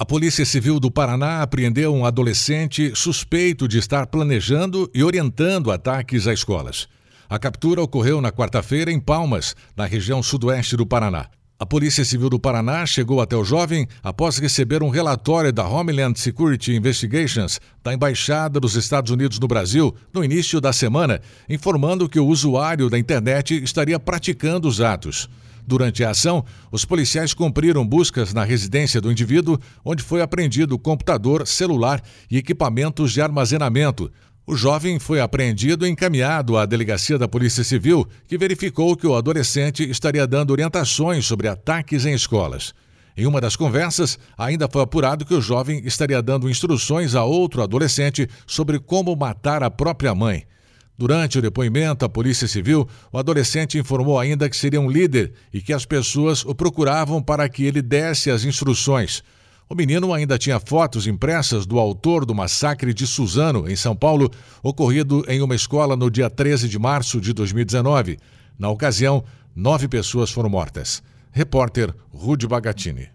A Polícia Civil do Paraná apreendeu um adolescente suspeito de estar planejando e orientando ataques a escolas. A captura ocorreu na quarta-feira em Palmas, na região sudoeste do Paraná. A Polícia Civil do Paraná chegou até o jovem após receber um relatório da Homeland Security Investigations da Embaixada dos Estados Unidos no Brasil no início da semana, informando que o usuário da internet estaria praticando os atos. Durante a ação, os policiais cumpriram buscas na residência do indivíduo, onde foi apreendido computador, celular e equipamentos de armazenamento. O jovem foi apreendido e encaminhado à delegacia da Polícia Civil, que verificou que o adolescente estaria dando orientações sobre ataques em escolas. Em uma das conversas, ainda foi apurado que o jovem estaria dando instruções a outro adolescente sobre como matar a própria mãe. Durante o depoimento à Polícia Civil, o adolescente informou ainda que seria um líder e que as pessoas o procuravam para que ele desse as instruções. O menino ainda tinha fotos impressas do autor do massacre de Suzano, em São Paulo, ocorrido em uma escola no dia 13 de março de 2019. Na ocasião, 9 pessoas foram mortas. Repórter Rudy Bagatini.